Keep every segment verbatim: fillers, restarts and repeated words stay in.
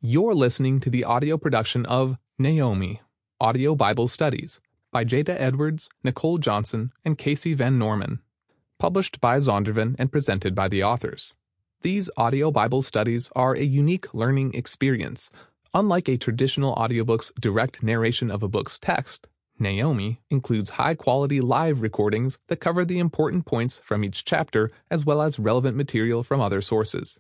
You're listening to the audio production of Naomi, Audio Bible Studies by Jada Edwards, Nicole Johnson, and Casey Van Norman. Published by Zondervan and presented by the authors. These audio Bible studies are a unique learning experience. Unlike a traditional audiobook's direct narration of a book's text, Naomi includes high-quality live recordings that cover the important points from each chapter as well as relevant material from other sources.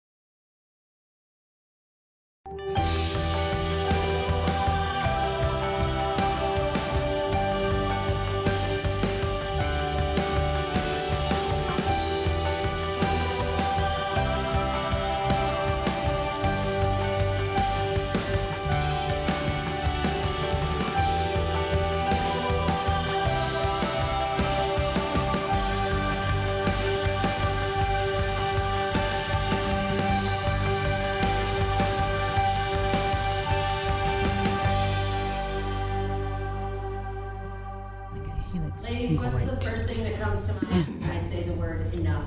Ladies, what's the first thing that comes to mind when I say the word enough?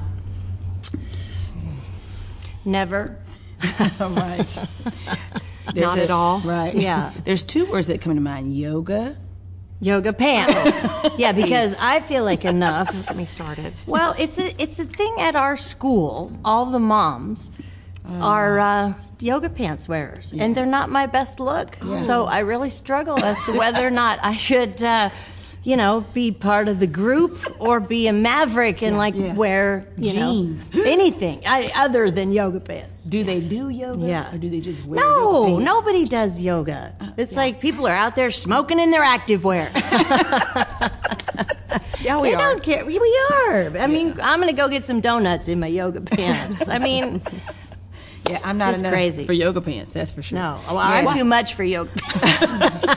Never. Right. Not a, at all. Right. Yeah. There's two words that come to mind. Yoga. Yoga pants. Yeah, because I feel like enough. Get me started. Well, it's a it's a thing at our school. All the moms are uh, yoga pants wearers, yeah. and they're not my best look. Yeah. So I really struggle as to whether or not I should, uh, you know, be part of the group or be a maverick and yeah, like yeah. wear you jeans, know, anything I, other than yoga pants. Do they do yoga? Yeah. Or do they just wear no, yoga pants? Nobody does yoga. Uh, it's yeah. like people are out there smoking in their activewear. Yeah, we they are. don't care. We, we are. I mean, yeah. I'm going to go get some donuts in my yoga pants. I mean, yeah, I'm not just enough crazy for yoga pants. That's for sure. No, well, yeah. I'm too much for yoga pants.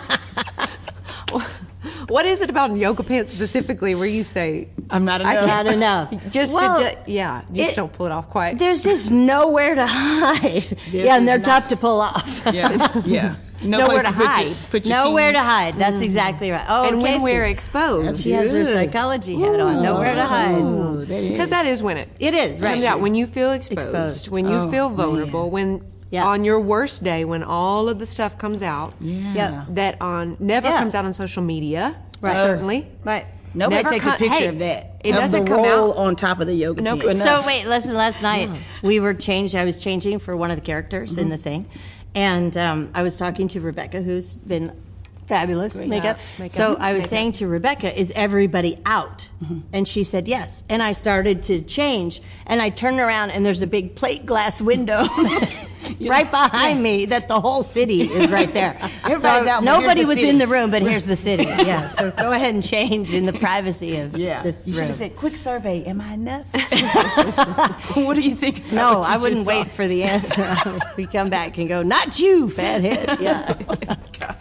What is it about yoga pants specifically where you say I'm not enough? I'm not enough. Just well, to do, yeah, just it, don't pull it off quite. There's just nowhere to hide. There yeah, and they're not. tough to pull off. Yeah, yeah. No Nowhere place to put hide. Your, put your Nowhere keys. to hide. That's mm-hmm. exactly right. Oh, and Casey. when we're exposed, She has her psychology hat on. Nowhere to hide. Because that is when it. It is right. Yeah, when you feel exposed, exposed. when you oh, feel vulnerable, man. when yeah. on your worst day, when all of the stuff comes out. Yeah. Yep. That on never yeah. comes out on social media. Right. Certainly. Right. Nobody Never takes com- a picture hey, of that. It of doesn't the come roll out on top of the yoga no, pants. So wait, listen. Last night yeah. we were changed. I was changing for one of the characters mm-hmm. in the thing, and um, I was talking to Rebecca, who's been fabulous Great. makeup. Yeah. makeup. So I was makeup. saying to Rebecca, "Is everybody out?" Mm-hmm. And she said yes. And I started to change, and I turned around, and there's a big plate glass window. Right behind yeah. me, that the whole city is right there. Everybody's so out, nobody the was city. in the room, but here's the city. Yeah, so go ahead and change in the privacy of yeah. this you room. You should have said, quick survey, am I enough? What do you think? No, I wouldn't wait for the answer. We come back and go, not you, fathead. Yeah. Oh my God.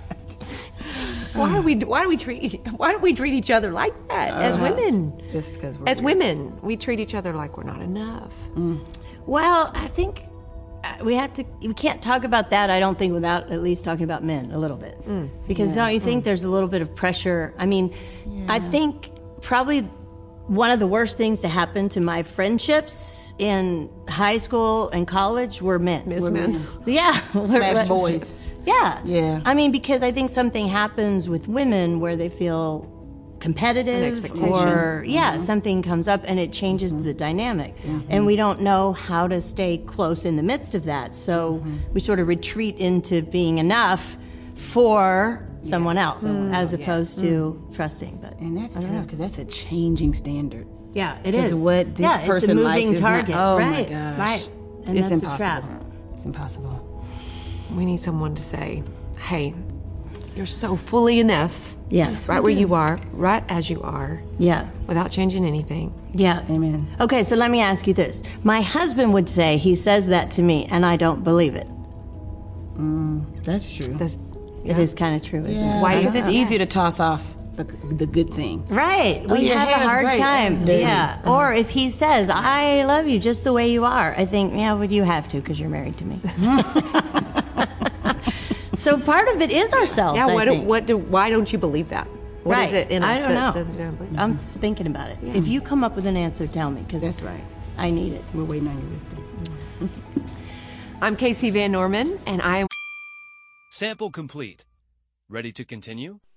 Why do we why do we treat why do we treat each other like that uh, as women? Just because as weird. Women, we treat each other like we're not enough. Mm. Well, I think we have to. We can't talk about that. I don't think without at least talking about men a little bit, mm. because yeah. don't you think mm. there's a little bit of pressure? I mean, yeah. I think probably one of the worst things to happen to my friendships in high school and college were men. Miss men. men. Yeah, Smash boys. Yeah. Yeah. I mean, because I think something happens with women where they feel competitive or yeah, mm-hmm. something comes up and it changes mm-hmm. the dynamic. Mm-hmm. And we don't know how to stay close in the midst of that. So mm-hmm. we sort of retreat into being enough for someone else mm-hmm. as opposed yeah. to mm-hmm. trusting. But and that's tough because that's a changing standard. Yeah, it is. What this yeah, person it's a moving likes target. Is not, oh right. my gosh. Right. And it's that's impossible. A trap. It's impossible. We need someone to say, hey, you're so fully enough. Yes. Right where you are, right as you are. Yeah. Without changing anything. Yeah. Amen. Okay, so let me ask you this. My husband would say he says that to me, and I don't believe it. Mm, that's true. That's, yeah. It is kind of true, isn't yeah. it? Why? Because it's easy to toss off the, the good thing. Right. Oh, we have a hard great. time. Yeah. Uh-huh. Or if he says, I love you just the way you are, I think, yeah, well, you have to because you're married to me. So part of it is ourselves. Yeah. What? I Do, think. what? Do, why don't you believe that? What right. is it in I us don't that know. says you don't believe I'm thinking about it. Yeah. If you come up with an answer, tell me because that's right. I need it. We're waiting on your wisdom. I'm Casey Van Norman, and I am. Sample complete. Ready to continue?